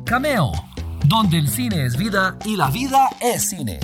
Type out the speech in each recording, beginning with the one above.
Cameo, donde el cine es vida y la vida es cine.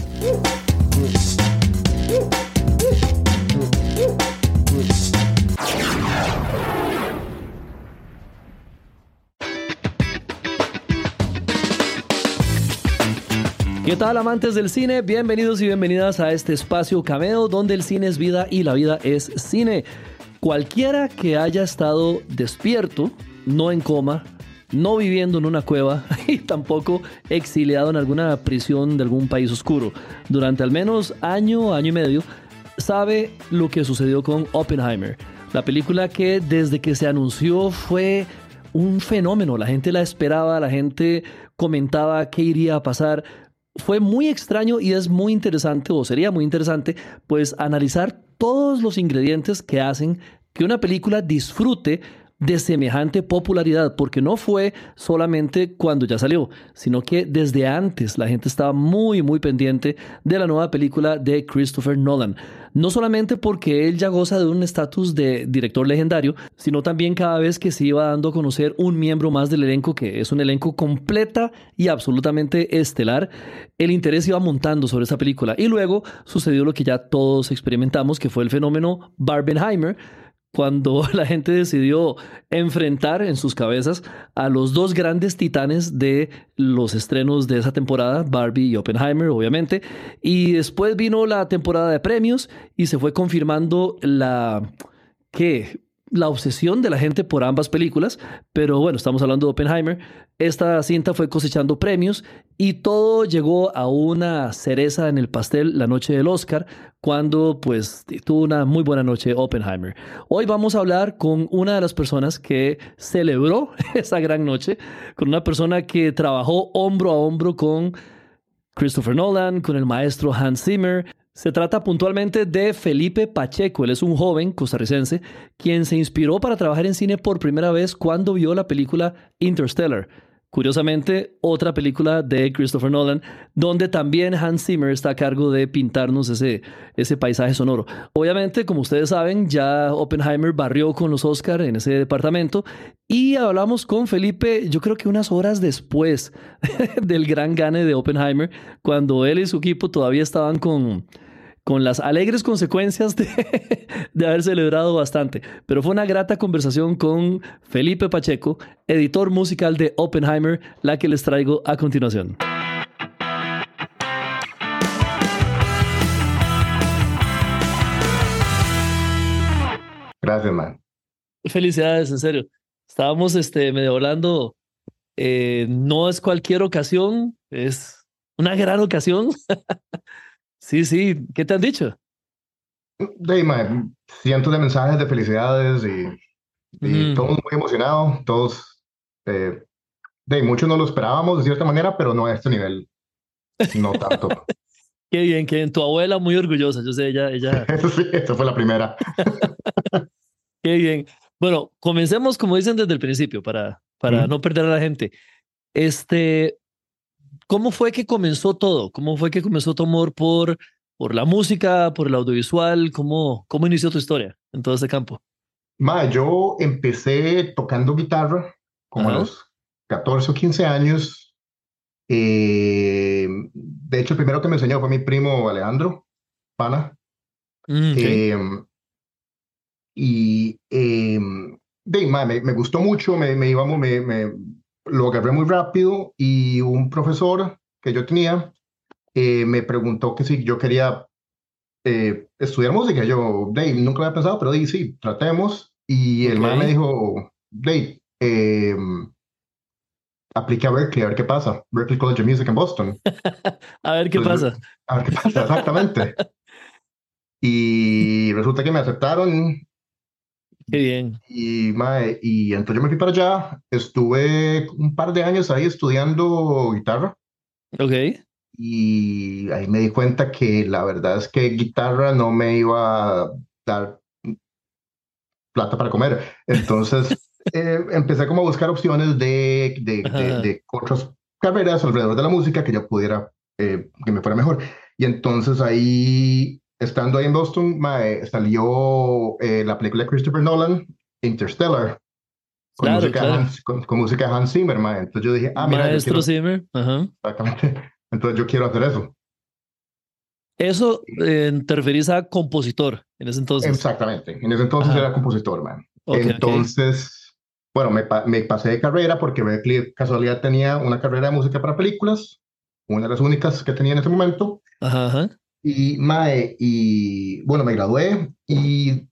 ¿Qué tal, amantes del cine? Bienvenidos y bienvenidas a este espacio Cameo, donde el cine es vida y la vida es cine. Cualquiera que haya estado despierto, no en coma, no viviendo en una cueva y tampoco exiliado en alguna prisión de algún país oscuro, durante al menos año y medio, sabe lo que sucedió con Oppenheimer. La película que desde que se anunció fue un fenómeno. La gente la esperaba, la gente comentaba qué iría a pasar. Fue muy extraño y es muy interesante, o sería muy interesante, pues analizar todos los ingredientes que hacen que una película disfrute de semejante popularidad, porque no fue solamente cuando ya salió, sino que desde antes la gente estaba muy pendiente de la nueva película de Christopher Nolan. No solamente porque él ya goza de un estatus de director legendario, sino también cada vez que se iba dando a conocer un miembro más del elenco, que es un elenco completa y absolutamente estelar, el interés iba montando sobre esa película. Y luego sucedió lo que ya todos experimentamos, que fue el fenómeno Barbenheimer, cuando la gente decidió enfrentar en sus cabezas a los dos grandes titanes de los estrenos de esa temporada, Barbie y Oppenheimer, obviamente. Y después vino la temporada de premios y se fue confirmando la obsesión de la gente por ambas películas. Pero bueno, estamos hablando de Oppenheimer. Esta cinta fue cosechando premios y todo llegó a una cereza en el pastel la noche del Oscar, cuando pues tuvo una muy buena noche Oppenheimer. Hoy vamos a hablar con una de las personas que celebró esa gran noche, con una persona que trabajó hombro a hombro con Christopher Nolan, con el maestro Hans Zimmer. Se trata puntualmente de Felipe Pacheco. Él es un joven costarricense quien se inspiró para trabajar en cine por primera vez cuando vio la película Interstellar. Curiosamente, otra película de Christopher Nolan, donde también Hans Zimmer está a cargo de pintarnos ese paisaje sonoro. Obviamente, como ustedes saben, ya Oppenheimer barrió con los Oscar en ese departamento y hablamos con Felipe, yo creo que unas horas después del gran gane de Oppenheimer, cuando él y su equipo todavía estaban con las alegres consecuencias de haber celebrado bastante. Pero fue una grata conversación con Felipe Pacheco, editor musical de Oppenheimer, la que les traigo a continuación. Gracias, man. Felicidades, en serio. Estábamos medio hablando, no es cualquier ocasión, es una gran ocasión. Sí, ¿qué te han dicho? Cientos de mensajes de felicidades y todos muy emocionados, todos, muchos no lo esperábamos de cierta manera, pero no a este nivel, no tanto. Qué bien, tu abuela muy orgullosa, yo sé, ella. Sí, esa fue la primera. Qué bien. Bueno, comencemos como dicen desde el principio para no perder a la gente. ¿Cómo fue que comenzó todo? ¿Cómo fue que comenzó tu amor por la música, por el audiovisual? ¿Cómo inició tu historia en todo este campo? Yo empecé tocando guitarra como a los 14 o 15 años. De hecho, el primero que me enseñó fue mi primo Alejandro Pana. Okay. Me gustó mucho, lo agarré muy rápido y un profesor que yo tenía me preguntó que si yo quería estudiar música. Yo, nunca lo había pensado, pero sí, tratemos. Y el man me dijo, aplique a Berkeley, a ver qué pasa. Berklee College of Music en Boston. A ver qué pasa. A ver qué pasa, exactamente. Y resulta que me aceptaron. Qué bien. Y entonces yo me fui para allá, estuve un par de años ahí estudiando guitarra. Ok. Y ahí me di cuenta que la verdad es que guitarra no me iba a dar plata para comer. Entonces empecé como a buscar opciones de otras carreras alrededor de la música que yo pudiera, que me fuera mejor. Y entonces ahí, estando ahí en Boston, salió la película de Christopher Nolan, Interstellar. con Claro, música de claro. con música de Hans Zimmer, mae. Entonces yo dije, ah, mira, yo Maestro quiero, Zimmer. Ajá. exactamente, entonces yo quiero hacer eso. Eso te referís a compositor en ese entonces. Exactamente. En ese entonces Ajá. era compositor, man. Ok, ok. Entonces, bueno, me pasé de carrera porque Berkeley casualidad tenía una carrera de música para películas, una de las únicas que tenía en ese momento. Ajá, ajá. Y, mae, y bueno, me gradué y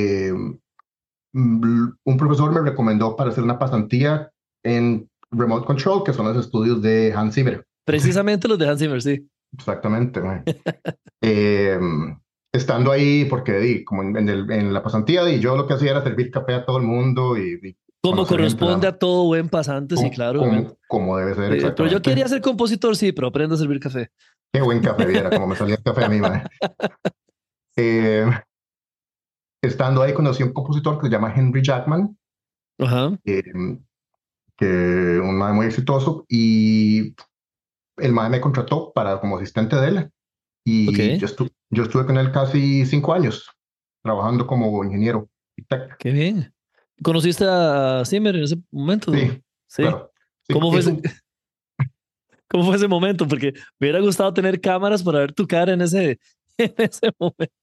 un profesor me recomendó para hacer una pasantía en Remote Control, que son los estudios de Hans Zimmer. Precisamente los de Hans Zimmer, sí. Exactamente, mae. Eh, Estando ahí, porque como en la pasantía, yo lo que hacía era servir café a todo el mundo y Como conocer gente, corresponde nada, a todo buen pasante, sí, claro, obviamente. como debe ser Pero yo quería exactamente. ser compositor, sí, pero aprendo a servir café. Qué buen café viera, como me salía el café a mí, mae. Eh, Estando ahí conocí a un compositor que se llama Henry Jackman, Ajá. eh, que un mae muy exitoso, y el mae me contrató para como asistente de él, y Ok. yo estuve con él casi 5 años, trabajando como ingeniero. Qué bien. ¿Conociste a Zimmer en ese momento? Sí, Sí. claro. Sí, ¿Cómo fue es ese, un, cómo fue ese momento? Porque me hubiera gustado tener cámaras para ver tu cara en ese, en ese momento.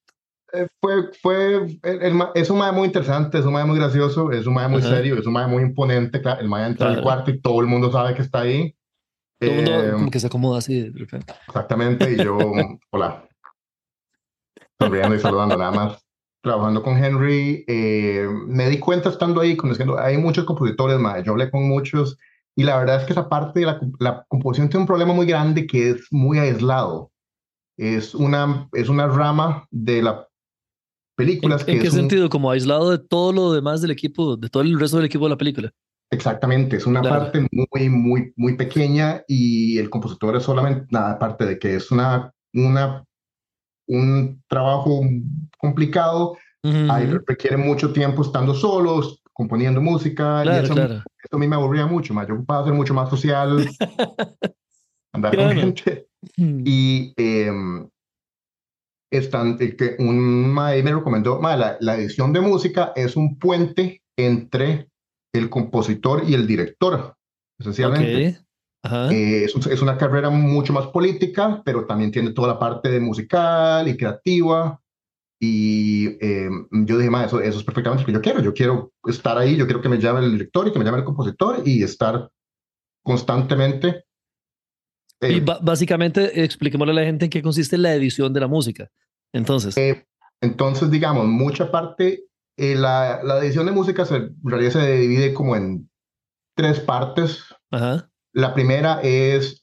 es un mae muy interesante, es un mae muy gracioso, es un mae muy Ajá. serio, es un mae muy imponente. El mae entra al Claro. cuarto y todo el mundo sabe que está ahí. Todo el Eh, mundo como que se acomoda así de repente. Exactamente, y yo, hola, sonriendo y saludando nada más. Trabajando con Henry, me di cuenta estando ahí, conociendo, hay muchos compositores, mae, yo hablé con muchos, y la verdad es que esa parte de la composición tiene un problema muy grande que es muy aislado. Es una rama de las películas En que qué es un. sentido? Como aislado de todo lo demás del equipo, de todo el resto del equipo de la película. Exactamente, es una Claro. parte muy, muy, muy pequeña y el compositor es solamente, nada, aparte de que es un trabajo complicado, Ujú, ujú. requiere mucho tiempo estando solos, componiendo música y Claro, eso, claro. eso a mí me aburría mucho más. Yo ocupaba ser mucho más social, andar Qué con bueno. gente Mm. y que un mae me recomendó, mae, la edición de música es un puente entre el compositor y el director, Ok. esencialmente. Ajá. Es una carrera mucho más política, pero también tiene toda la parte de musical y creativa. Y yo dije, eso es perfectamente lo que yo quiero. Yo quiero estar ahí, yo quiero que me llame el director y que me llame el compositor y estar constantemente. Y eh, básicamente expliquémosle a la gente en qué consiste la edición de la música. Entonces, entonces, digamos, mucha parte, la edición de música en realidad se divide como en tres partes. ajá. La primera es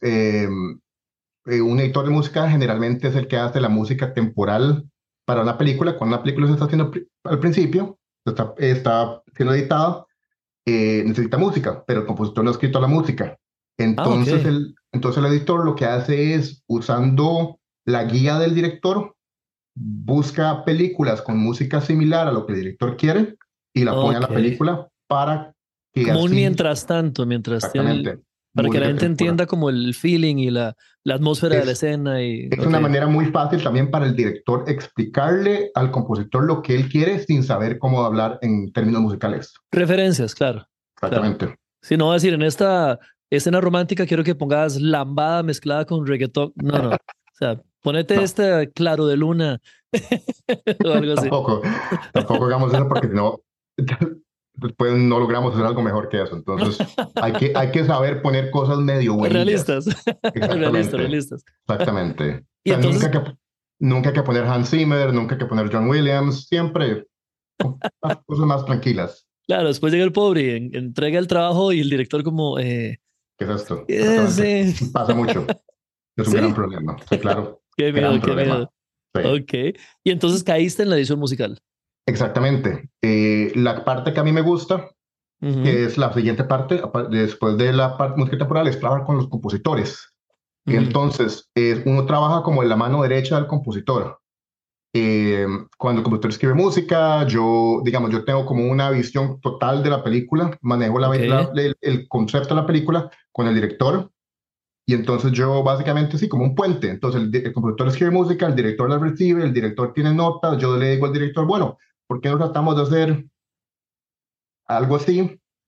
un editor de música generalmente es el que hace la música temporal para una película. Cuando una película se está haciendo al principio, está siendo editada, necesita música, pero el compositor no ha escrito la música. Ah, ok. Entonces el editor lo que hace es, usando la guía del director, busca películas con música similar a lo que el director quiere y la pone a Ok. la película para que Como un así, mientras tanto, mientras tiene exactamente, para que la música gente temporal. entienda como el feeling y la atmósfera de la Es, escena y, Es ok. una manera muy fácil también para el director explicarle al compositor lo que él quiere sin saber cómo hablar en términos musicales. Referencias, claro, claro. Exactamente. Si no va a decir, en esta escena romántica quiero que pongas lambada mezclada con reggaetón. No, no. O sea, ponete No, este claro de luna o algo así. tampoco hagamos eso porque si no, después no logramos hacer algo mejor que eso. Entonces, hay que saber poner cosas medio buenillas. Realistas, realistas, Exactamente, realistas. exactamente. Y O sea, entonces, nunca hay que poner Hans Zimmer, nunca hay que poner John Williams, siempre las cosas más tranquilas. claro, después llega el pobre y entrega el trabajo y el director como, ¿Qué es esto? Exactamente. sí, Pasa mucho. Es un gran sí, problema. Sí, claro. qué Gran miedo, qué miedo. problema. Sí, Ok. Y entonces caíste en la edición musical. exactamente. La parte que a mí me gusta, Ujú, que es la siguiente parte, después de la parte música temporal, es trabajar con los compositores. ujú. Entonces, uno trabaja como en la mano derecha del compositor. Cuando el compositor escribe música, digamos, yo tengo como una visión total de la película, manejo Ok. el concepto de la película con el director. Y entonces yo básicamente sí, como un puente. Entonces el compositor escribe música, el director la recibe, el director tiene notas, yo le digo al director, bueno, ¿por qué no tratamos de hacer algo así?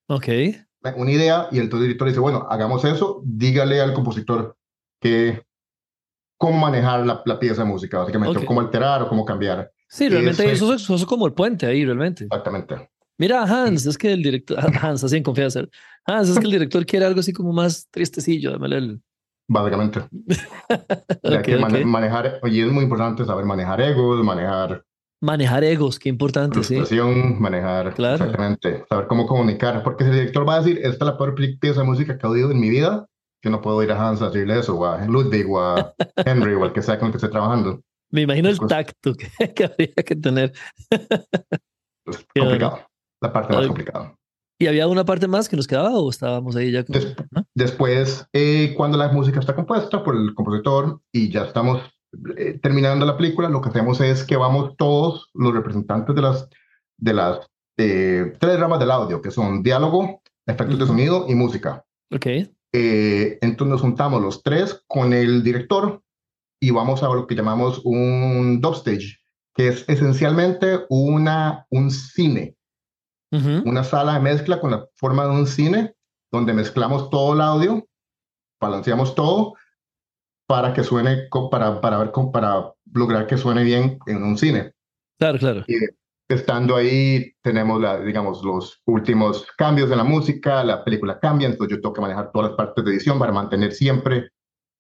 Ok. una idea y el director dice, bueno, hagamos eso, dígale al compositor que cómo manejar la pieza de música, básicamente, o Ok. cómo alterar o cómo cambiar. Sí, realmente Ese, eso es como el puente ahí, realmente. exactamente. Mira, Y Hans, es que el director, Hans, así en confianza. Hans, es que el director quiere algo así como más tristecillo, démosle el... básicamente, hay Ok, que ok. manejar, y es muy importante saber manejar egos, manejar Manejar egos, qué importante, sí. frustración, manejar Claro. exactamente, saber cómo comunicar, porque si el director va a decir, esta es la peor pieza de música que he oído en mi vida, yo no puedo ir a Hans a decirle eso, o a Ludwig, o a Henry, o al que sea con el que esté trabajando. Me imagino Es, el tacto que habría que tener. es Qué bueno. complicado, la parte más Ok. complicada. ¿Y había una parte más que nos quedaba o estábamos ahí ya como... Des- ¿Ah? Después, cuando la música está compuesta por el compositor y ya estamos terminando la película, lo que hacemos es que vamos todos los representantes de las tres ramas del audio, que son diálogo, efectos de Ujú. sonido y música. Ok. Entonces nos juntamos los tres con el director y vamos a lo que llamamos un dubstage, que es esencialmente un cine, Ujú. una sala de mezcla con la forma de un cine, donde mezclamos todo el audio, balanceamos todo para que suene, para ver, para lograr que suene bien en un cine. Claro, claro. Y estando ahí, tenemos, digamos, los últimos cambios de la música, la película cambia, entonces yo tengo que manejar todas las partes de edición para mantener siempre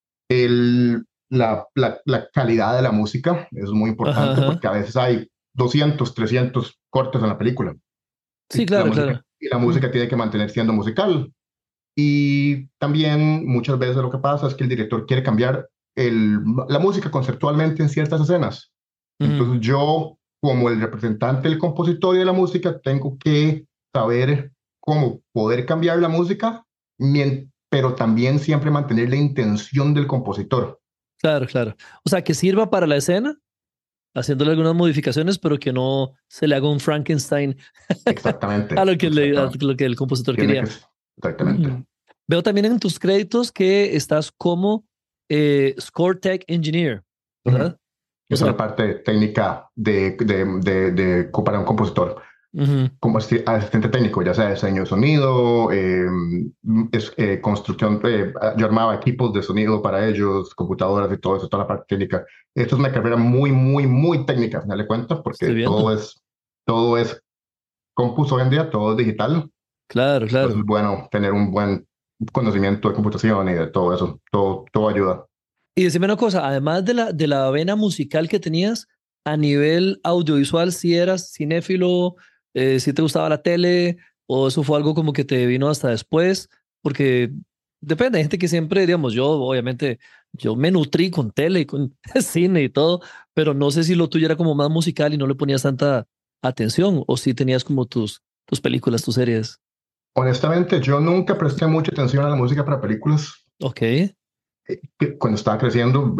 la calidad de la música. Es muy Ajá, importante porque ajá. a veces hay 200 300 cortes en la película Sí, claro, claro. y la Mm. música tiene que mantener siendo musical. Y también muchas veces lo que pasa es que el director quiere cambiar la música conceptualmente en ciertas escenas. Ujú. Entonces yo, como el representante del compositor y de la música, tengo que saber cómo poder cambiar la música, pero también siempre mantener la intención del compositor. Claro, claro. O sea, que sirva para la escena, haciéndole algunas modificaciones, pero que no se le haga un Frankenstein a Exactamente, a exactamente. lo que el compositor Tiene que, quería. exactamente. Mm. Veo también en tus créditos que estás como Score Tech Engineer, Ujú. ¿verdad? O Esa es la sea, parte técnica para un compositor. ujú. Como asistente técnico, ya sea diseño de sonido, construcción, yo armaba equipos de sonido para ellos, computadoras y todo eso, toda la parte técnica. Esto es una carrera muy, muy, muy técnica, al final de cuentas, porque Estoy viendo. todo es compus hoy en día, todo es digital. Claro, Entonces es claro. bueno tener un buen conocimiento de computación y de todo eso, todo ayuda. Y decime una cosa, además de la vena musical que tenías, a nivel audiovisual, si eras cinéfilo, si te gustaba la tele, o eso fue algo como que te vino hasta después, porque depende, hay gente que siempre, digamos, yo obviamente, yo me nutrí con tele y con cine y todo, pero no sé si lo tuyo era como más musical y no le ponías tanta atención, o si tenías como tus películas, tus series. Honestamente, yo nunca presté mucha atención a la música para películas. Ok, Que cuando estaba creciendo,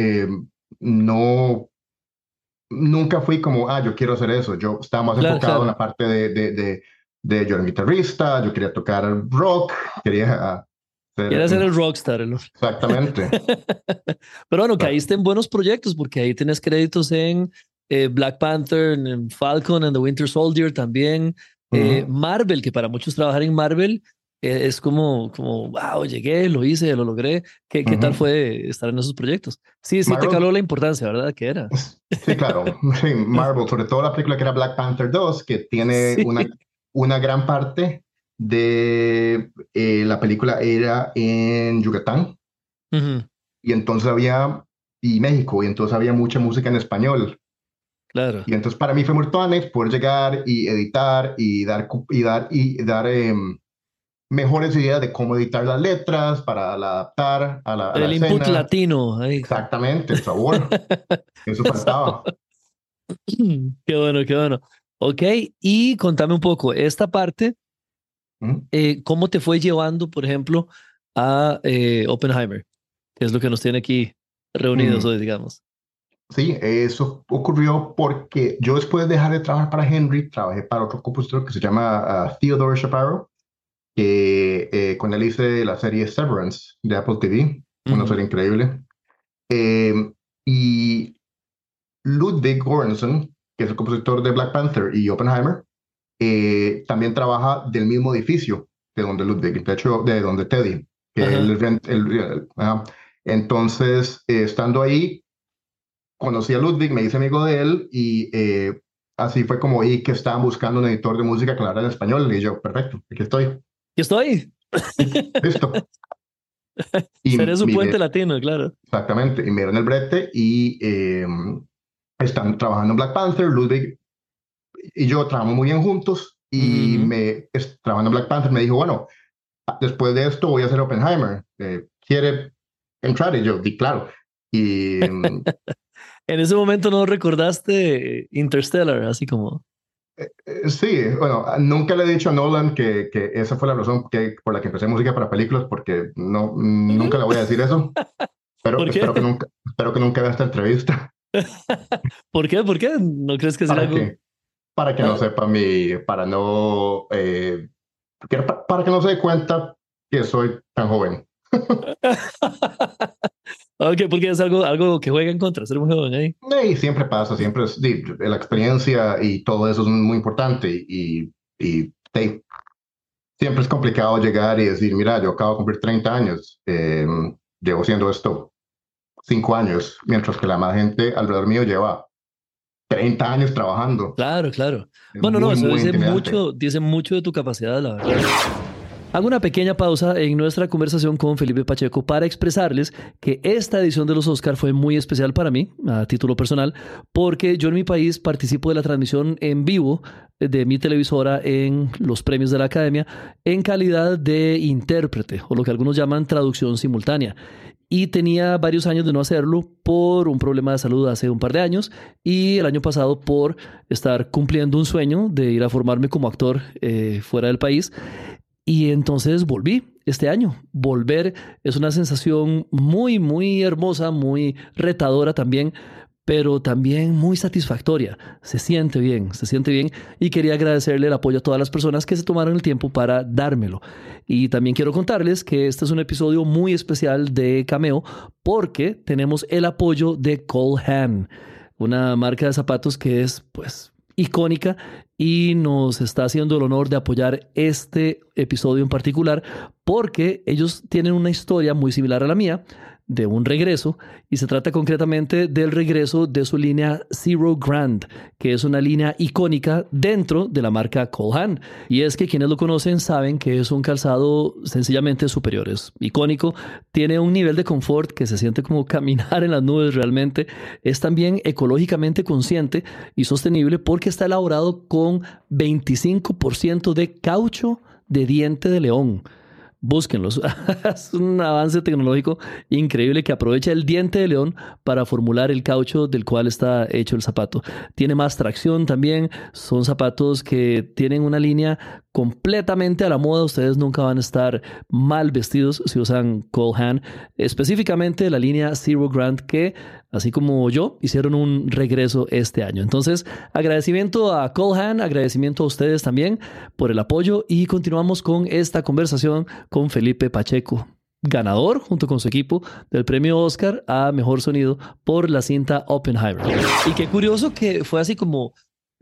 no, nunca fui como, yo quiero hacer eso. Yo estaba más claro, enfocado en claro. la parte de yo era un guitarrista, yo quería tocar rock, quería ser, Quieres ser el rockstar, exactamente. Pero bueno, Exact- caíste en buenos proyectos porque ahí tienes créditos en Black Panther, en Falcon and the Winter Soldier también. Ujú. Marvel, que para muchos trabajar en Marvel es como, wow, llegué, lo hice, lo logré. ¿Qué tal Ujú. fue estar en esos proyectos? Sí, sí te Marvel, caló la importancia, ¿verdad? Que era. sí, claro, sí, Marvel, sobre todo la película que era Black Panther 2 que tiene Sí. una gran parte de la película era en Yucatán. Ujú. Y entonces y México, y entonces había mucha música en español. Claro. Y entonces para mí fue muy tuanes poder llegar y editar y dar mejores ideas de cómo editar las letras para adaptar a la El input escena. latino. Ahí. Exactamente, el sabor, eso faltaba. Qué bueno, qué bueno. Ok, y contame un poco, esta parte. ¿Mm? ¿Cómo te fue llevando, por ejemplo, a Oppenheimer? Que es lo que nos tiene aquí reunidos Mm. hoy, digamos. Sí, eso ocurrió porque yo después de dejar de trabajar para Henry, trabajé para otro compositor que se llama Theodore Shapiro, que con él hice la serie Severance de Apple TV, una Ujú. serie increíble. Eh, y Ludwig Göransson, que es el compositor de Black Panther y Oppenheimer, también trabaja del mismo edificio de donde Ludwig, de hecho, de donde Teddy, que Ajá. entonces, estando ahí, conocí a Ludwig, me hice amigo de él y así fue como vi que estaban buscando un editor de música que hablara en español y yo, perfecto, aquí estoy, ¿Y estoy? listo. Y Seré su puente mire, latino, claro. exactamente, y me dieron el brete y están trabajando en Black Panther, Ludwig y yo trabajamos muy bien juntos y Ujú. trabajando en Black Panther me dijo, bueno, después de esto voy a hacer Oppenheimer, ¿quiere entrar? Y yo, di claro. Y En ese momento no recordaste Interstellar, así como. sí, bueno, nunca le he dicho a Nolan que esa fue la razón por la que empecé música para películas, porque no, nunca le voy a decir eso, pero ¿Por qué? espero que nunca vea esta entrevista ¿Por qué? ¿Por qué? ¿No crees que sea para algo? que, para que no Ah. sepa para no, para que no se dé cuenta que soy tan joven. Ok, porque es algo que juega en contra, ser muy joven ahí. Y siempre pasa, siempre es, la experiencia y todo eso es muy importante siempre es complicado llegar y decir, mira, yo acabo de cumplir 30 años, llevo siendo esto 5 años, mientras que la más gente alrededor mío lleva 30 años trabajando. Claro, claro. Es Bueno, no, muy, eso muy intimidante. dice mucho de tu capacidad, la verdad. Hago una pequeña pausa en nuestra conversación con Felipe Pacheco para expresarles que esta edición de los Oscar fue muy especial para mí, a título personal, porque yo en mi país participo de la transmisión en vivo de mi televisora en los premios de la Academia en calidad de intérprete, o lo que algunos llaman traducción simultánea. Y tenía varios años de no hacerlo por un problema de salud hace un par de años y el año pasado por estar cumpliendo un sueño de ir a formarme como actor fuera del país. Y entonces volví este año. Volver es una sensación muy, muy hermosa, muy retadora también, pero también muy satisfactoria. Se siente bien, se siente bien. Y quería agradecerle el apoyo a todas las personas que se tomaron el tiempo para dármelo. Y también quiero contarles que este es un episodio muy especial de Cameo porque tenemos el apoyo de Cole Haan, una marca de zapatos que es, pues, icónica y nos está haciendo el honor de apoyar este episodio en particular porque ellos tienen una historia muy similar a la mía de un regreso y se trata concretamente del regreso de su línea Zero Grand, que es una línea icónica dentro de la marca Cole Haan. Y es que quienes lo conocen saben que es un calzado sencillamente superior, es icónico, tiene un nivel de confort que se siente como caminar en las nubes realmente, es también ecológicamente consciente y sostenible porque está elaborado con 25% de caucho de diente de león. Búsquenlos. Es un avance tecnológico increíble que aprovecha el diente de león para formular el caucho del cual está hecho el zapato. Tiene más tracción también. Son zapatos que tienen una línea completamente a la moda. Ustedes nunca van a estar mal vestidos si usan Cole Haan. Específicamente la línea Zero Grand que, así como yo, hicieron un regreso este año. Entonces, agradecimiento a Cole Haan, agradecimiento a ustedes también por el apoyo y continuamos con esta conversación con Felipe Pacheco, ganador junto con su equipo del premio Oscar a Mejor Sonido por la cinta Oppenheimer. Y qué curioso que fue así como,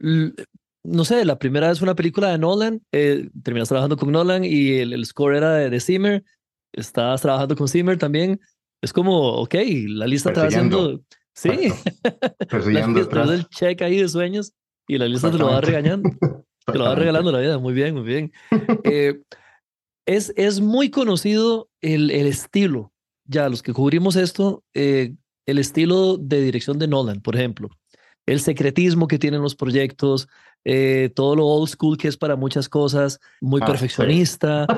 no sé, la primera vez fue una película de Nolan, terminas trabajando con Nolan y el score era de Zimmer, estabas trabajando con Zimmer también. Es como, ok, la lista te va Persiguiendo, haciendo, sí, exacto, la persiguiendo lista es detrás, el check ahí de sueños y la lista te lo va exactamente, regañando, te lo va exactamente. regalando la vida. Muy bien, muy bien. Eh, es muy conocido el estilo, ya los que cubrimos esto, el estilo de dirección de Nolan, por ejemplo, el secretismo que tienen los proyectos, todo lo old school que es para muchas cosas, muy Ah, sí. perfeccionista,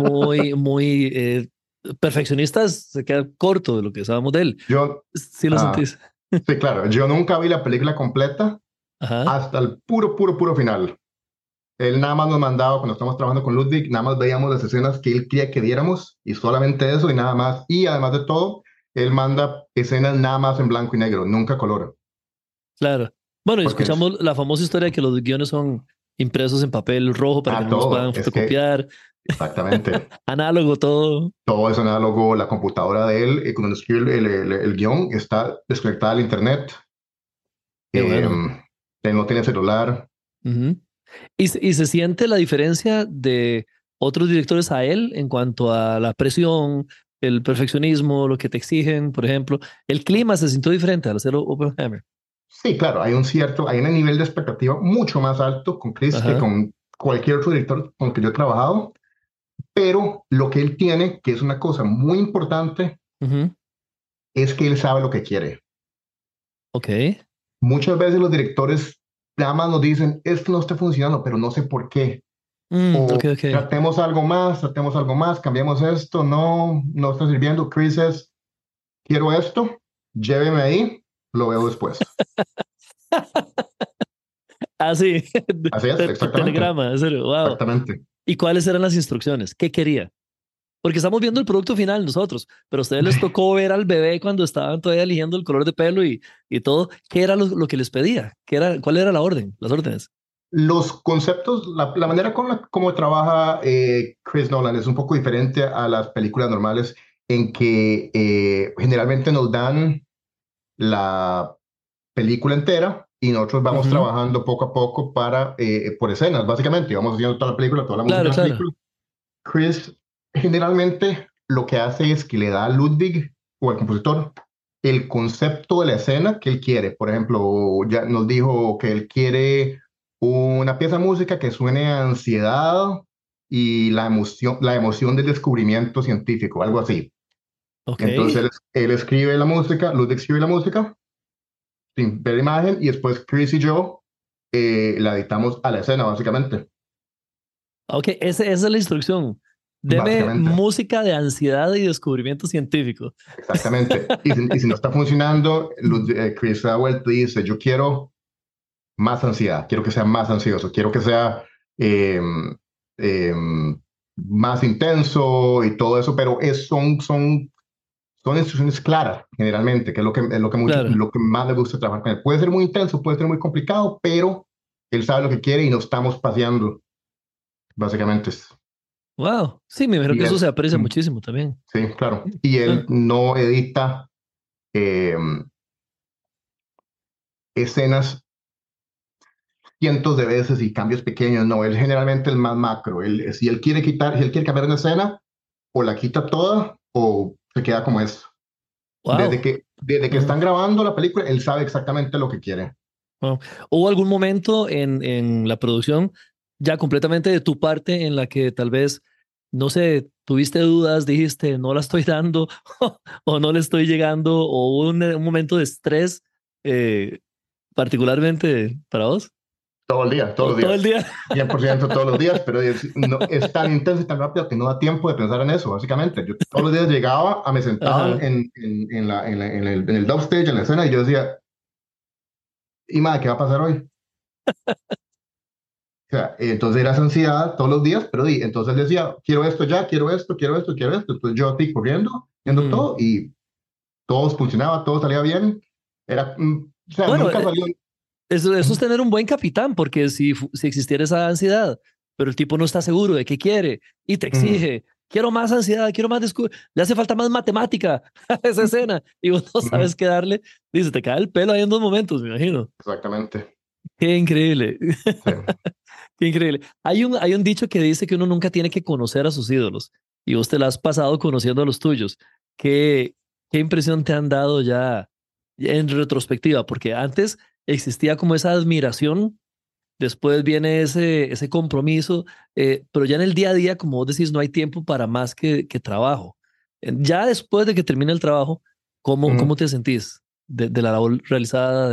perfeccionista se queda corto de lo que sabemos de él. Yo, Sí lo ah, sentís. sí, claro, yo nunca vi la película completa Ajá, hasta el puro, puro, puro final. Él nada más nos mandaba, cuando estamos trabajando con Ludwig, nada más veíamos las escenas que él quería que diéramos y solamente eso y nada más. Y además de todo, él manda escenas nada más en blanco y negro, nunca color. claro. Bueno, y Porque es escuchamos la famosa historia de que los guiones son impresos en papel rojo para que no los todo. puedan Es que, fotocopiar. exactamente, Análogo todo. todo es análogo. La computadora de él, cuando escribe el guión, está desconectada al internet. Qué Eh, bueno. él no tiene celular. Ujú. Y se siente la diferencia de otros directores a él en cuanto a la presión, el perfeccionismo, lo que te exigen, por ejemplo. El clima se sintió diferente al hacer Oppenheimer. Sí, claro, hay un nivel de expectativa mucho más alto con Chris que Ajá. con cualquier otro director con el que yo he trabajado, pero lo que él tiene, que es una cosa muy importante, Ujú. es que él sabe lo que quiere. Ok. Muchas veces los directores nada más nos dicen, esto no está funcionando, pero no sé por qué. O Ok, ok. tratemos algo más, cambiemos esto, no, no está sirviendo. Chris es, quiero esto, lléveme ahí, lo veo después. Ah, sí. Así es, exactamente, Telegrama, en serio. Wow. exactamente. ¿Y cuáles eran las instrucciones? ¿Qué quería? Porque estamos viendo el producto final nosotros, pero a ustedes les tocó ver al bebé cuando estaban todavía eligiendo el color de pelo y todo. ¿Qué era lo que les pedía? ¿Cuál era la orden? Las órdenes. Los conceptos, la manera como trabaja Chris Nolan es un poco diferente a las películas normales en que generalmente nos dan la película entera y nosotros vamos Ujú. trabajando poco a poco por escenas, básicamente, y vamos haciendo toda la película, toda la música Claro, en la claro. película. Chris generalmente lo que hace es que le da a Ludwig o al compositor el concepto de la escena que él quiere. Por ejemplo, ya nos dijo que él quiere una pieza de música que suene a ansiedad y la emoción del descubrimiento científico, algo así. Ok. Entonces él escribe la música, Ludwig escribe la música sin ver imagen y después Chris y yo la editamos a la escena, básicamente. Ok, esa es la instrucción. Deme Básicamente. música de ansiedad y descubrimiento científico. Exactamente. Y si no está funcionando, Chris se da vuelta y dice, yo quiero más ansiedad, quiero que sea más ansioso, quiero que sea eh, eh, más intenso y todo eso, pero son instrucciones claras, generalmente, que Claro. lo que más le gusta trabajar con él. Puede ser muy intenso, puede ser muy complicado, pero él sabe lo que quiere y no estamos paseando, básicamente. Wow. Sí, me imagino Y que eso él, se aprecia muchísimo también. sí, claro. Y él Ah, no edita eh, escenas cientos de veces y cambios pequeños. No, él generalmente el más macro. Si él quiere cambiar una escena, o la quita toda o se queda como es. wow. Desde que Ajá. están grabando la película, él sabe exactamente lo que quiere. Wow. ¿Hubo algún momento en la producción ya completamente de tu parte en la que tal vez, no sé, tuviste dudas, dijiste, no la estoy dando o no le estoy llegando o hubo un momento de estrés eh, particularmente para vos? Todo el día, todos ¿O los todo el días. día? 100% todos los días, pero no, es tan intenso y tan rápido que no da tiempo de pensar en eso, básicamente. Yo todos los días llegaba, me sentaban Ajá. en el dubstage, en la escena, y yo decía, ¿y madre, qué va a pasar hoy? O sea, entonces era esa ansiedad todos los días, pero entonces él decía, quiero esto ya, quiero esto, quiero esto, quiero esto. Entonces yo así corriendo, viendo Ujú. todo y todo funcionaba, todo salía bien. O sea, Bueno, nunca salió. eso es tener un buen capitán, porque si existiera esa ansiedad, pero el tipo no está seguro de qué quiere y te Ujú, exige, quiero más ansiedad, quiero más le hace falta más matemática a esa escena y vos no ujú, sabes qué darle, dice, te cae el pelo ahí en dos momentos, me imagino. exactamente. Qué increíble, Sí. qué increíble. Hay un dicho que dice que uno nunca tiene que conocer a sus ídolos y vos te la has pasado conociendo a los tuyos. ¿Qué, qué impresión te han dado ya en retrospectiva? Porque antes existía como esa admiración. Después viene ese compromiso, pero ya en el día a día, como vos decís, no hay tiempo para más que trabajo. Ya después de que termina el trabajo, Ujú. ¿cómo te sentís de la labor realizada,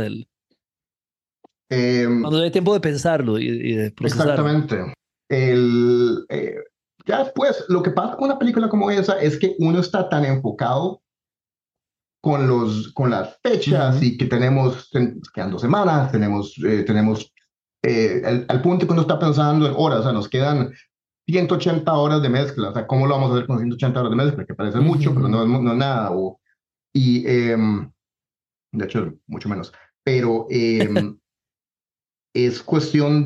Em, cuando hay tiempo de pensarlo y de procesarlo? exactamente. El, eh, ya después, lo que pasa con una película como esa es que uno está tan enfocado con las fechas Ujú, y que quedan 2 semanas, tenemos al punto que uno está pensando en horas, o sea, nos quedan 180 horas de mezcla, o sea, ¿cómo lo vamos a hacer con 180 horas de mezcla? Que parece ujú, mucho, pero ujú. no es nada, y de hecho, mucho menos. Pero es cuestión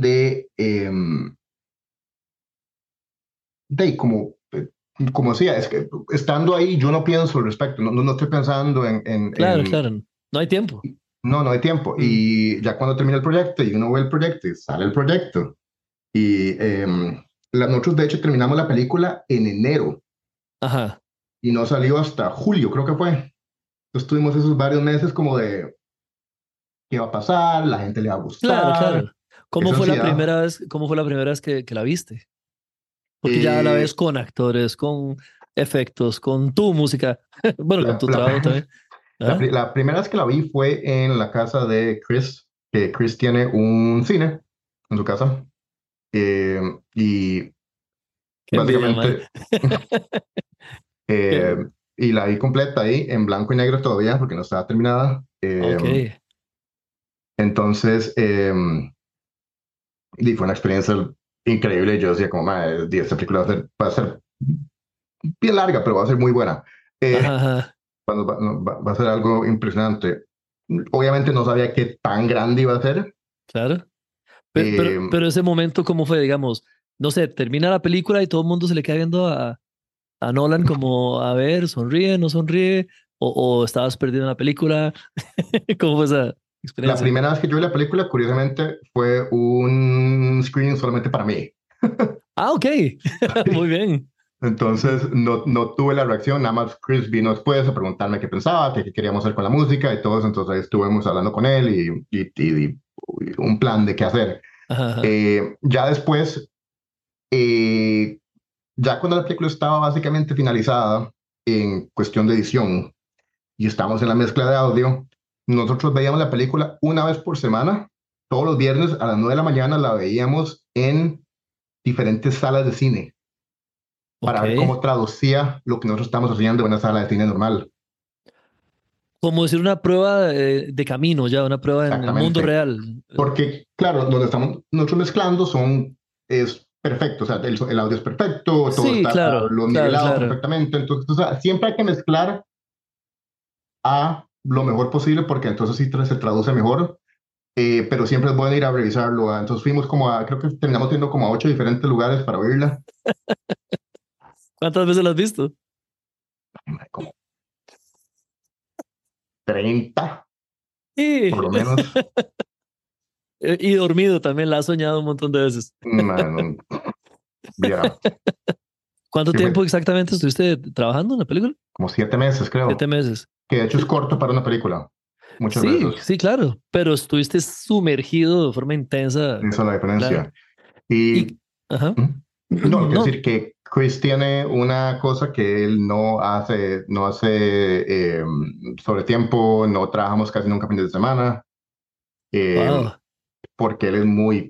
de como decía, es que estando ahí yo no pienso al respecto, no estoy pensando Claro, claro, no hay tiempo. no hay tiempo. Mm. Y ya cuando termina el proyecto y uno ve el proyecto y sale el proyecto, Y nosotros, de hecho, terminamos la película en enero Ajá. y no salió hasta julio, creo que fue. Entonces tuvimos esos varios meses como de qué va a pasar, la gente le va a Claro, gustar, claro. ¿Cómo esa fue la ansiedad. primera vez, cómo fue la primera vez que la viste? Porque ya la Eh, ves con actores, con efectos, con tu música, bueno, con la, tu la- trabajo también. ¿Ah? la primera vez que la vi fue en la casa de Chris, que Chris tiene un cine en su casa. Y Qué envidia, man. básicamente, eh, Qué- y la vi completa ahí en blanco y negro todavía porque no estaba terminada. Ok. Entonces, y fue una experiencia increíble. Yo decía como, madre, esta película va a ser bien larga, pero va a ser muy buena. Ajá, Eh, ajá, no, va a ser algo impresionante. Obviamente no sabía qué tan grande iba a ser. claro. Eh, Pero ese momento, ¿cómo fue? Digamos, no sé, termina la película y todo el mundo se le queda viendo a Nolan como, a ver, sonríe, no sonríe, o estabas perdido en la película. ¿Cómo fue esa la experiencia? primera vez que yo vi la película, curiosamente, fue un screening solamente para mí. Ah, ok. Muy bien. Entonces no tuve la reacción, nada más Chris vino después a preguntarme qué pensaba, qué queríamos hacer con la música y todo eso, entonces ahí estuvimos hablando con él y un plan de qué hacer. Ajá, ajá. Ya después, eh, ya cuando la película estaba básicamente finalizada en cuestión de edición y estábamos en la mezcla de audio, nosotros veíamos la película una vez por semana, todos los viernes a las 9 de la mañana la veíamos en diferentes salas de cine para Ok. ver cómo traducía lo que nosotros estamos haciendo en una sala de cine normal. Como decir una prueba de camino, ya, una prueba en el mundo Exactamente. real. Porque, claro, donde estamos nosotros mezclando es perfecto, o sea, el audio es perfecto, todo Sí, está claro, lo claro, nivelado claro. perfectamente, entonces, o sea, siempre hay que mezclar a lo mejor posible porque entonces sí se traduce mejor, pero siempre es bueno ir a revisarlo. Entonces fuimos como creo que terminamos yendo como a 8 diferentes lugares para oírla, ¿Cuántas veces la has visto? como 30 por Sí. lo menos. Y dormido también, la has soñado un montón de veces. Man, viera, ¿Cuánto sí tiempo fue exactamente estuviste trabajando en la película? como 7 meses, Siete creo, meses. que de hecho es corto para una película, muchas Sí, veces. sí, claro, pero estuviste sumergido de forma intensa. Esa es la Claro. diferencia. Y, Y ajá. ¿mm? no, quiero No, decir que Chris tiene una cosa que él no hace sobre tiempo, no trabajamos casi nunca fines de semana, eh, wow, porque él es muy,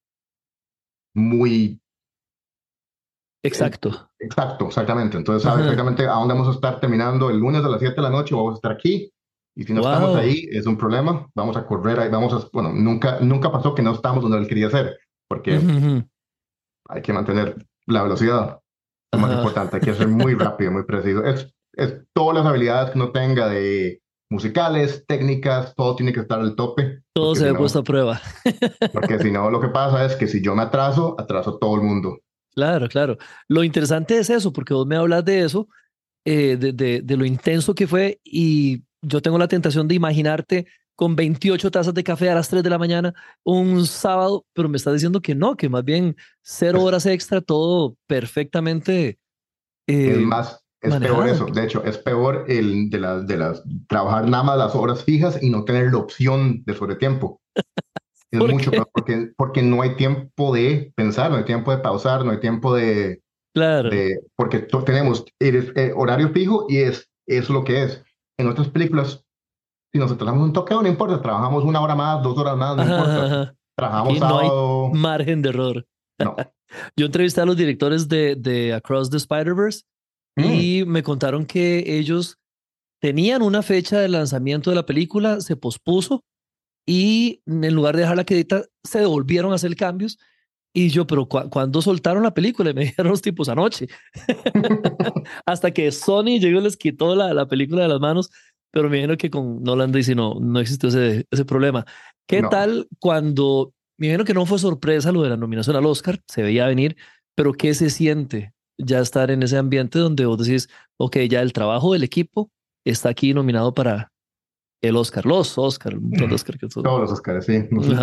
muy eh, exacto. exacto, exactamente. Entonces sabe Ajá. exactamente a dónde vamos a estar terminando el lunes a las 7 de la noche, vamos a estar aquí. Y si no estamos Wow. ahí, es un problema. Vamos a correr ahí, bueno, nunca pasó que no estábamos donde él quería ser, porque hay que mantener la velocidad. Lo más Ajá. importante, hay que ser muy rápido, muy preciso. Es todas las habilidades que uno tenga de musicales, técnicas, todo tiene que estar al tope, Todo se ve puesto a prueba. porque si no, lo que pasa es que si yo me atraso, atraso todo el mundo. Claro, claro. Lo interesante es eso, porque vos me hablas de eso, de lo intenso que fue, y yo tengo la tentación de imaginarte con 28 tazas de café a las 3 de la mañana un sábado, pero me estás diciendo que no, que más bien 0 horas extra, todo perfectamente Es eh, más, es peor manejado. eso. De hecho, es peor el trabajar nada más las horas fijas y no tener la opción de sobretiempo. Es mucho Porque, peor porque no hay tiempo de pensar, no hay tiempo de pausar, no hay tiempo claro. porque tenemos horario fijo y es lo que es. En otras películas, si nos atrasamos un toque, no importa, trabajamos 1 hora más, 2 horas más, no Ajá, ajá, importa. ajá. Trabajamos Aquí no hay sábado, margen de error. no. Yo entrevisté a los directores de Across the Spider-Verse Mm, y me contaron que ellos tenían una fecha de lanzamiento de la película, se pospuso y en lugar de dejarla quedita, se devolvieron a hacer cambios. Y yo, pero ¿cuándo soltaron la película? Y me dijeron los tipos anoche. Hasta que Sony llegó y les quitó la película de las manos. Pero me imagino que con Nolan dice no, no existió ese problema. ¿Qué no. tal cuando, me imagino que no fue sorpresa lo de la nominación al Oscar, se veía venir, pero qué se siente ya estar en ese ambiente donde vos decís, ok, ya el trabajo del equipo está aquí nominado para el Oscar, los Oscar, un montón de Oscar que son. Todos los Oscars, sí. Ajá.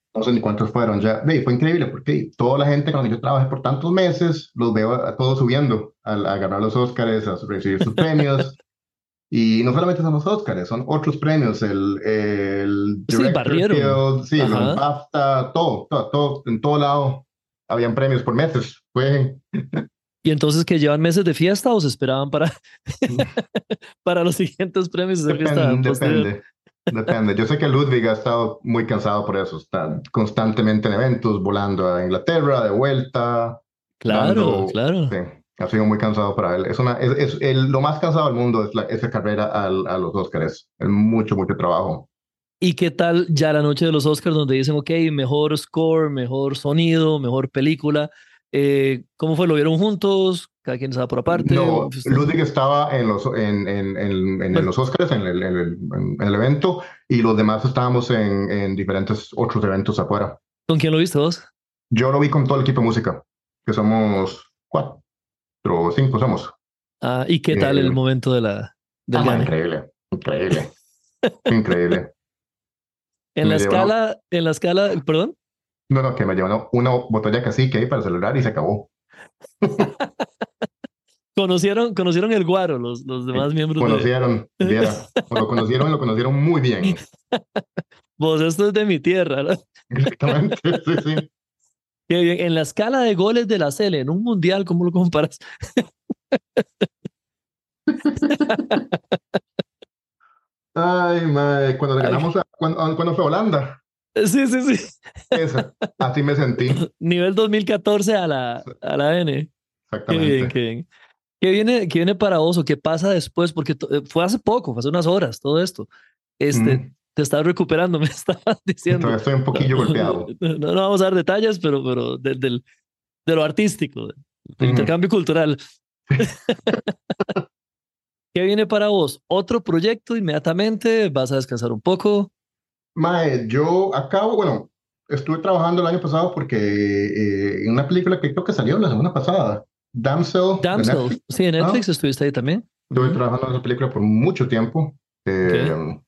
no sé ni cuántos fueron ya. Ve, fue increíble porque toda la gente con la que yo trabajé por tantos meses, los veo a todos subiendo a ganar los Óscares, a recibir sus premios. Y no solamente son los Óscares, son otros premios, el Sí, Director barrieron. Guild, sí, los Ajá. BAFTA, todo, en todo lado habían premios por meses. Fue, Y entonces que llevan meses de fiesta o se esperaban para, para los siguientes premios y hacer fiesta posterior. depende, depende. Yo sé que Ludwig ha estado muy cansado por eso, está constantemente en eventos, volando a Inglaterra, de vuelta, Claro, dando, claro. sí, ha sido muy cansado para él. Lo más cansado del mundo es esa carrera a los Óscares, es mucho, mucho trabajo. ¿Y qué tal ya la noche de los Oscars donde dicen, ok, mejor score, mejor sonido, mejor película? ¿Cómo fue? ¿Lo vieron juntos? ¿Cada quien estaba por aparte? ¿O No, usted? Ludwig estaba en Bueno, los Oscars, en el evento, y los demás estábamos en diferentes otros eventos afuera. ¿con quién lo viste vos? Yo lo vi con todo el equipo de música, que somos cuatro o cinco somos. Ah, ¿y qué tal el Eh, momento del gane? Increíble, increíble, increíble. Me llevaron, En la escala, perdón, no, no, que me llevaron una botella casi que hay para celebrar y se acabó. conocieron el guaro, los demás miembros de... Conocieron, viera, lo conocieron muy bien. Vos, esto es de mi tierra, ¿no? Exactamente, sí, sí. Qué bien. En la escala de goles de la Sele, en un mundial, ¿cómo lo comparas? Ay, mae, cuando le Ay, ganamos cuando fue a Holanda, sí, sí, sí. esa, así me sentí, Nivel 2014 a la N. Qué bien, exactamente. qué bien. Qué viene para vos o qué pasa después? Porque fue hace poco, fue hace unas horas todo esto. Mm, Te estás recuperando, me estabas diciendo. Todavía estoy un No, poquillo golpeado. no vamos a dar detalles, pero de lo artístico, del Ujú. intercambio cultural. ¿Qué viene para vos? ¿Otro proyecto inmediatamente? ¿Vas a descansar un poco? Mae, yo acabo, bueno, estuve trabajando el año pasado porque en una película que creo que salió la semana pasada, Damsel de Damsel, Netflix, sí, en ¿no? Netflix estuviste ahí también. Estuve Ujú. trabajando en esa película por mucho tiempo. Ok. eh,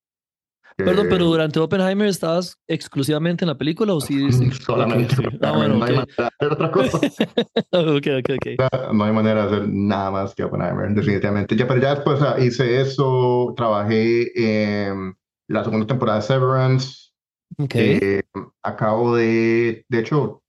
Perdón, pero eh, durante Oppenheimer estabas exclusivamente en la película o sí, sí. Ok, solamente sí. Ah, Oppenheimer, bueno, no ok. hay manera de hacer otra cosa. Ok, ok, ok. No hay manera de hacer nada más que Oppenheimer, definitivamente. Ya, pero ya después hice eso, trabajé en la segunda temporada de Severance. Ok. eh, Acabo de hecho,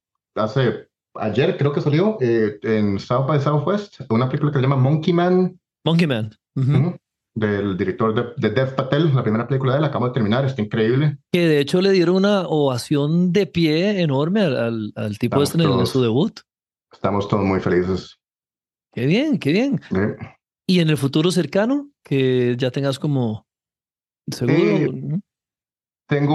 ayer creo que salió en South by Southwest, una película que se llama Monkey Man, Monkey Man. Ujú. ujú, del director de Dev Patel, la primera película de él, acabo de terminar, está increíble. Que de hecho le dieron una ovación de pie enorme al tipo este Estamos en su todos, debut. estamos todos muy felices. Qué bien, qué bien. ¿Eh? Y en el futuro cercano, que ya tengas como seguro. Eh, Ujú. Tengo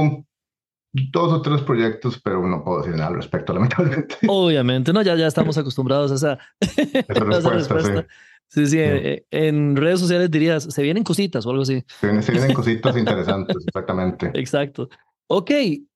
dos o tres proyectos, pero no puedo decir nada al respecto, lamentablemente. Obviamente, no, ya estamos acostumbrados a esa, Esa a esa respuesta, sí. respuesta. Sí, sí, Sí. en redes sociales dirías, se vienen cositas o algo así. Se vienen cositas interesantes, exactamente. Exacto. Ok,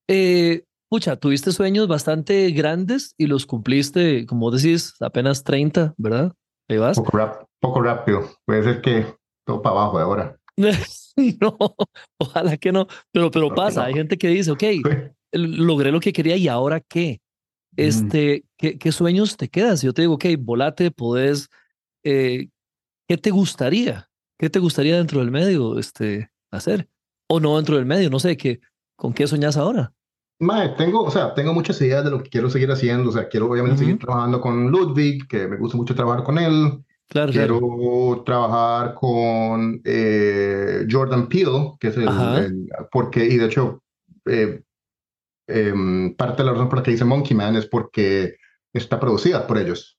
pucha, tuviste sueños bastante grandes y los cumpliste, como decís, apenas 30, ¿verdad? Ahí vas. Poco rápido. Puede ser que todo para abajo de ahora. No, ojalá que no, pero Creo que pasa, no. hay gente que dice, ok, Sí. logré lo que quería y ahora qué, Mm. ¿qué sueños te quedas? Yo te digo, ok, volate, podés, eh, ¿qué te gustaría? ¿Qué te gustaría dentro del medio, hacer? O no dentro del medio, no sé, ¿con qué soñás ahora? Mae, o sea, tengo muchas ideas de lo que quiero seguir haciendo. O sea, quiero obviamente seguir Ujú. trabajando con Ludwig, que me gusta mucho trabajar con él. Claro, claro. Quiero trabajar con Jordan Peele, que es Ajá. porque, y de hecho, eh, parte de la razón por la que dice Monkey Man es porque está producida por ellos.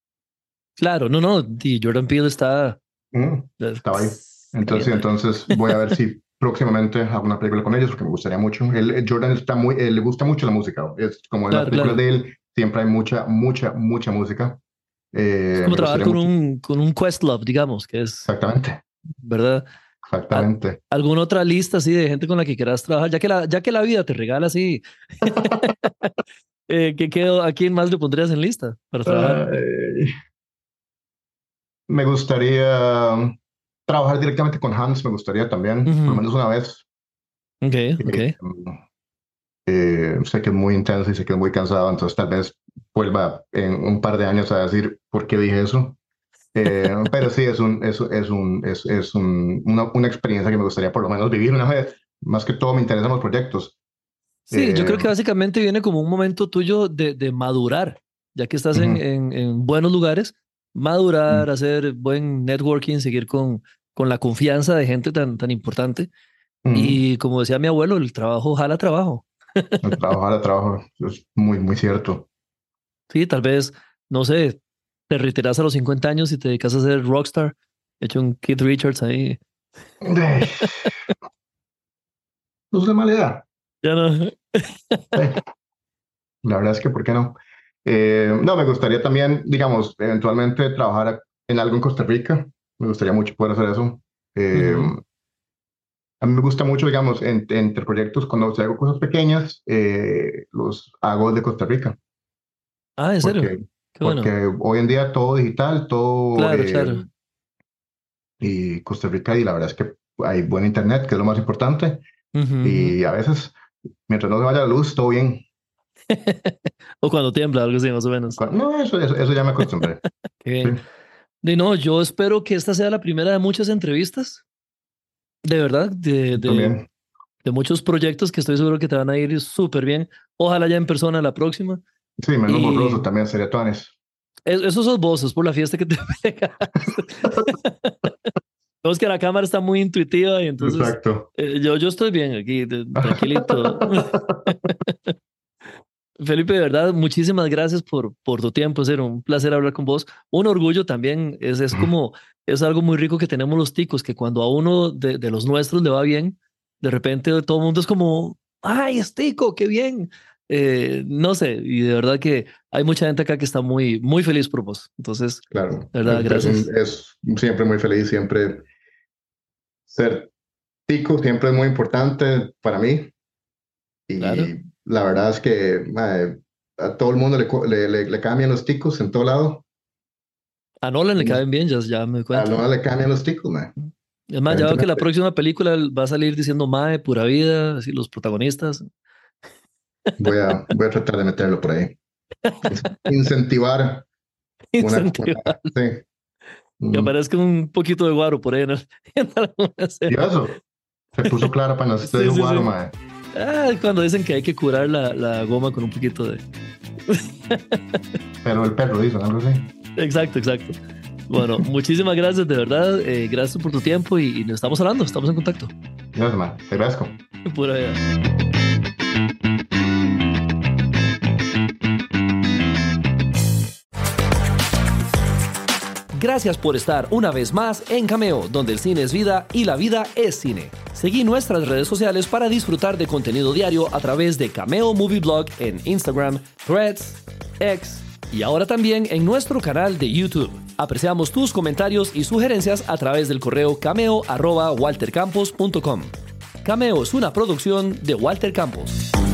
Claro, no, no, y Jordan Peele está... Estaba ahí. bien, man. Entonces voy a ver si próximamente hago una película con ellos porque me gustaría mucho. Jordan le gusta mucho la música. Es como en las Claro, películas claro. de él siempre hay mucha música. Es como Me trabajar gustaría mucho. con un Questlove, digamos, que es, Exactamente, ¿verdad? ¿Al- exactamente. ¿Alguna otra lista así de gente con la que quieras trabajar? Ya que la vida te regala así, ¿a quién más le pondrías en lista para trabajar? Eh, Me gustaría trabajar directamente con Hans, me gustaría también, por lo Ujú. menos una vez. Ok, ok. Eh, Sé que es muy intenso y sé que es muy cansado, entonces tal vez vuelva en un par de años a decir por qué dije eso. Pero sí, una experiencia que me gustaría por lo menos vivir una vez. Más que todo me interesan los proyectos. Sí, yo Eh, creo que básicamente viene como un momento tuyo de madurar, ya que estás ujú, en buenos lugares, madurar, ujú, hacer buen networking, seguir con la confianza de gente tan importante. ujú. Y como decía mi abuelo, el trabajo jala trabajo. El trabajo, es muy, muy cierto. Sí, tal vez, no sé, te retiras a los 50 años y te dedicas a ser rockstar, hecho un Keith Richards ahí. Eh, No es una mala idea. Ya no. Eh, la verdad es que, ¿por qué no? No, me gustaría también, digamos, eventualmente trabajar en algo en Costa Rica. Me gustaría mucho poder hacer eso. Eh, Ujú. A mí me gusta mucho, digamos, entre proyectos, cuando si hago cosas pequeñas, los hago de Costa Rica, Ah, ¿en serio? porque, Qué bueno. porque hoy en día todo digital, todo, Claro, claro. y Costa Rica, y la verdad es que hay buen internet, que es lo más importante, Ujú, ujú. y a veces, mientras no se vaya la luz, todo bien. O cuando tiembla, algo así, más o menos. No, eso ya me acostumbré. Qué Sí, bien. Y no, yo espero que esta sea la primera de muchas entrevistas, de verdad, también. de muchos proyectos que estoy seguro que te van a ir súper bien. Ojalá ya en persona la próxima. Sí, menos Y borroso también sería Tuanes. esos sos vos, es por la fiesta que te pegaste. Vemos que la cámara está muy intuitiva y entonces Exacto. yo estoy bien aquí, tranquilito. Felipe, de verdad, muchísimas gracias por tu tiempo. Es un placer hablar con vos. Un orgullo también, es algo muy rico que tenemos los ticos, que cuando a uno de los nuestros le va bien, de repente todo el mundo es como, ¡ay, es tico, qué bien! No sé, y de verdad que hay mucha gente acá que está muy feliz por vos. Entonces, Claro, de verdad, gracias. es siempre muy feliz, siempre ser tico, siempre es muy importante para mí. Claro. Y la verdad es que a todo el mundo le cambian los ticos en todo lado. A Nolan le Unos- caen bien, ya me doy A cuenta. no le cambian los ticos, mae, Es más, ya veo que la evidentemente. próxima película va a salir diciendo Mae, pura vida, así los protagonistas. Voy a tratar de meterlo por ahí. Incentivar Incentivar sí. que Mm. aparezca un poquito de guaro por ahí en, en alguna Y serie. eso, se puso claro para nosotros, Sí, dijo sí, Guaro, sí. mae. Ah, cuando dicen que hay que curar la goma con un poquito de... Pero el perro dice algo así. Exacto, exacto. Bueno, muchísimas gracias, de verdad. Gracias por tu tiempo y nos estamos hablando, estamos en contacto. Gracias, mae. Te agradezco. Pura vida. Gracias por estar una vez más en Cameo, donde el cine es vida y la vida es cine. Seguí nuestras redes sociales para disfrutar de contenido diario a través de Cameo Movie Blog en Instagram, Threads, X y ahora también en nuestro canal de YouTube. Apreciamos tus comentarios y sugerencias a través del correo cameo@waltercampos.com. Cameo es una producción de Walter Campos.